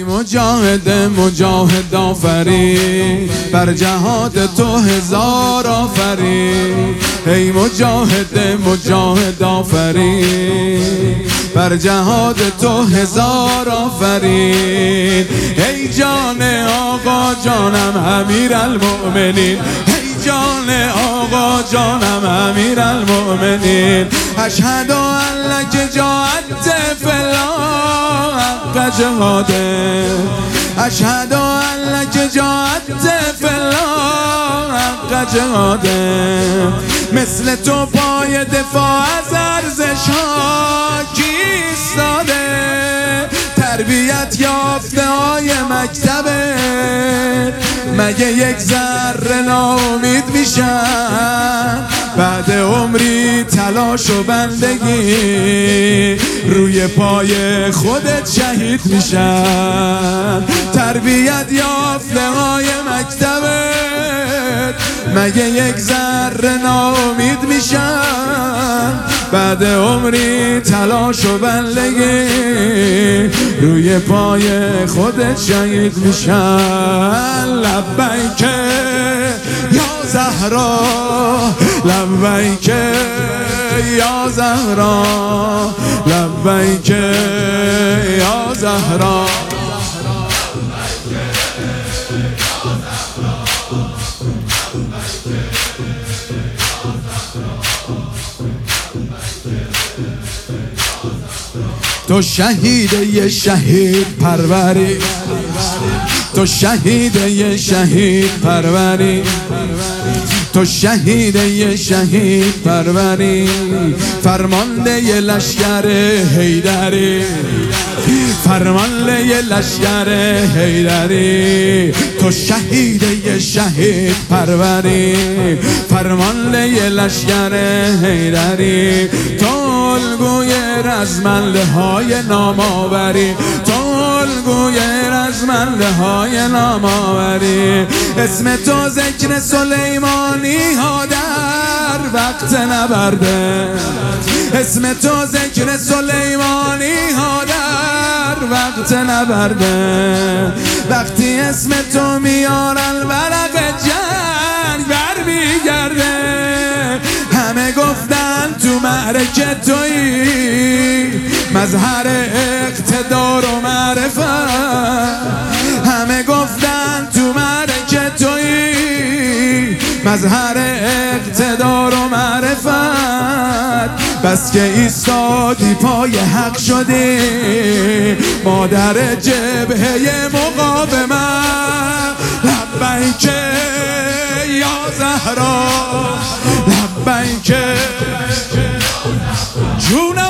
مجاهد مجاهد آفرین، بر جهاد تو هزار آفرین. ای مجاهد مجاهد آفرین، بر جهاد تو هزار آفرین. ای جان آقا جانم امیرالمؤمنین، ای جان آقا جانم امیرالمؤمنین. اشهد ان لک جاءت فلا حق جهاده، اشهد ان لک جاءت فلا حق جهاده. مثل تو پای دفاع از ارزش ها کیستاده، تربیت یافته های مکتبه مگه یک ذره ناامید میشن؟ بعد عمری تلاش و بندگی روی پای خودت شهید میشن. تربیت یافته های مکتبت مگه یک ذره ناامید میشن؟ بعد عمری تلاش و بندگی روی پای خودت شهید میشن. لبیک یا زهرا، لبیک یا زهرا، لبیک یا زهرا. تو شهید یه شهید پروری، تو شهید یه شهید پروری، تو شهید یه شهید پروری. فرمانده ی لشکر حیدری، فرمانده ی لشکر حیدری. تو شهید یه شهید پروری، فرمانده ی لشکر حیدری. تو الگوی رزمنده های نامآوری، تو الگوی رزمنده های نامآوری. اسم تو ذکر سلیمانی ها در وقت نبرده، اسم تو ذکر سلیمانی ها در وقت نبرده. وقتی اسم تو میارن ورق جنگ بر میگرده. همه گفتن تو معرکه تویی مظهر اقتدار و معرفت، همه گفتن تو معرکه تویی مظهر اقتدار و معرفت. بس که ایستادی پای حق شدی مادر جبهه مقاومت. لبیک یا زهرا، لبیک جونم.